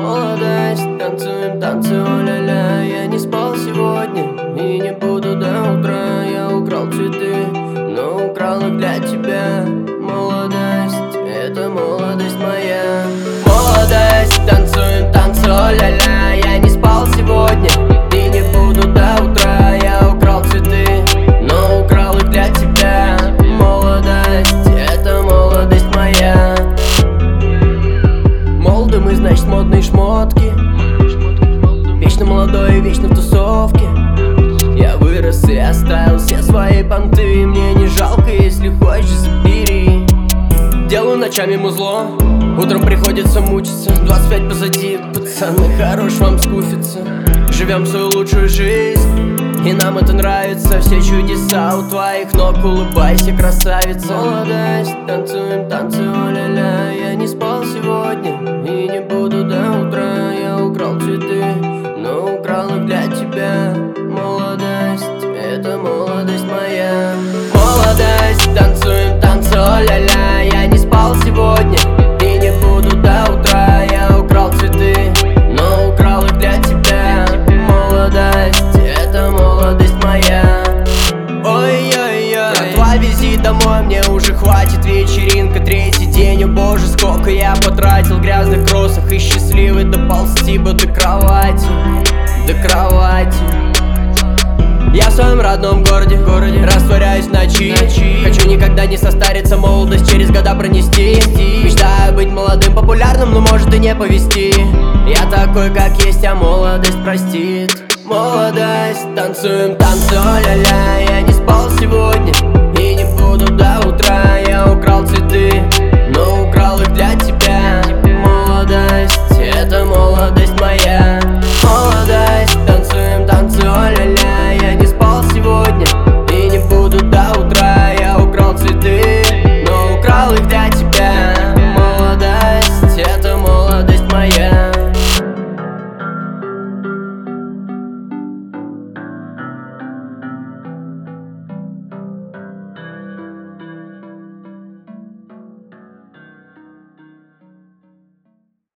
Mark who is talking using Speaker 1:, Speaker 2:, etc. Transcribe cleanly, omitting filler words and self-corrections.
Speaker 1: Молодость, танцуем танцы, о-ля-ля. Я не спал сегодня и не буду до утра. Я украл цветы, но украл их для тебя. Молодость, это молодость моя. Молодость, танцуем танцы, о-ля-ля. Я не спал сегодня и не буду до утра. Я украл цветы, но украл их для тебя. Молодость, это молодость моя. Молоды мы, значит, модные шмотки. Вечно молодой и вечно в тусовке. Я вырос и оставил все свои понты. Мне не жалко, если хочешь, забери. Делаю ночами музло, утром приходится мучиться. 25 позади, пацаны, хорош вам скуфиться. Живем свою лучшую жизнь, и нам это нравится. Все чудеса у твоих ног, улыбайся, красавица. Молодость, танцуем танцы, о-ля-ля. Я не спал сегодня и не буду до утра. Я украл цветы, но украл их для тебя. Молодость, это молодость моя. Молодость, танцуем танцы, о-ля-ля. Я не спал сегодня и не буду до утра. Я украл цветы, но украл их для тебя. Молодость, это молодость моя. Ой-ой-ой, братва, вези домой, мне уже хватит. Вечеринка, третий день, о боже, сколько я потратил в грязных кроссах. И счастливый доползти бы до кровати, до кровати. Я в своем родном городе, растворяюсь в ночи. Хочу никогда не состариться, молодость через года пронести. Мечтаю быть молодым, популярным, но может и не повезти. Я такой, как есть, а молодость простит. Молодость, танцуем танцы, о-ля-ля. Я не спал сегодня и не буду до утра. Я украл цветы,